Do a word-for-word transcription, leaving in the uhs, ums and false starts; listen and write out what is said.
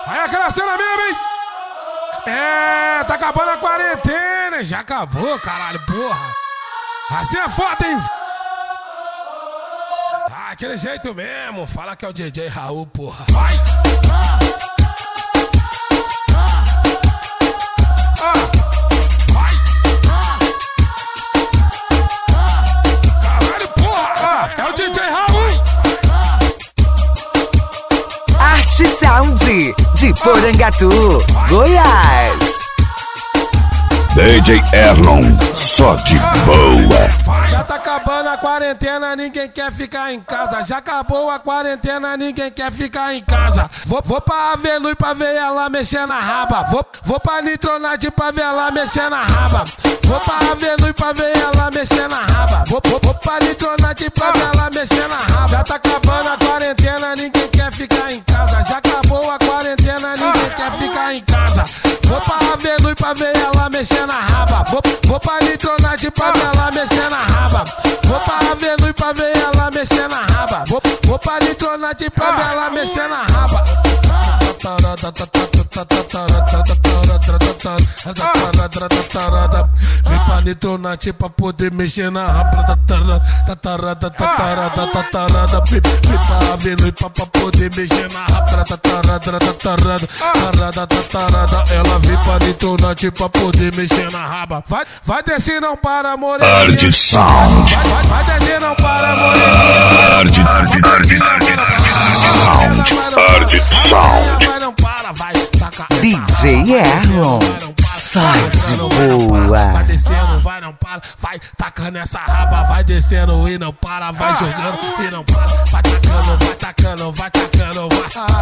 Aí aquela cena mesmo, hein? É, tá acabando a quarentena. Já acabou, caralho, porra. Assim é foda, hein? Ah, aquele jeito mesmo. Fala que é o D J Raul, porra. Vai! Ah! Vai! Caralho, porra! Ah, é o D J Raul! Arte Sound de Porangatu, Goiás. D J Erlon, só de boa. Já tá acabando a quarentena, ninguém quer ficar em casa. Já acabou a quarentena, ninguém quer ficar em casa. Vou, vou pra Avenue pra ver ela mexer na raba. Vou, vou pra Nitronite pra ver ela mexer na raba. Vou pra Avenue pra ver ela mexer na raba. Vou, vou, vou pra Nitronite pra ver ela mexer na raba. Já tá acabando a quarentena, ninguém quer ficar em casa. Já acabou a quarentena, ninguém quer ficar em casa. Vou pra Avenue pra ver ela mexer na raba. Vou, vou pra Nitronite pra ver ela mexer na raba. Vou pra Avenue pra ver ela mexer na raba. Vou, vou pra Nitronite pra ver ela mexer na raba. Vem pra Nitronite pra poder mexer na raba. Vem pra Avenue pra poder mexer na raba. Ela vem pra Nitronite pra poder mexer na raba. Vai, vai descer, não para, morena. Arte Sound. Vai, vai, vai descer, não para, morena. Arte, arte, arte, arte Sound. Vai, não para, vai. D J Erlon, só de boa. Vai descendo, vai, não para. Vai tacando essa raba. Vai descendo e não para. Vai jogando e não para. Vai tacando, vai tacando, vai tacando, vai.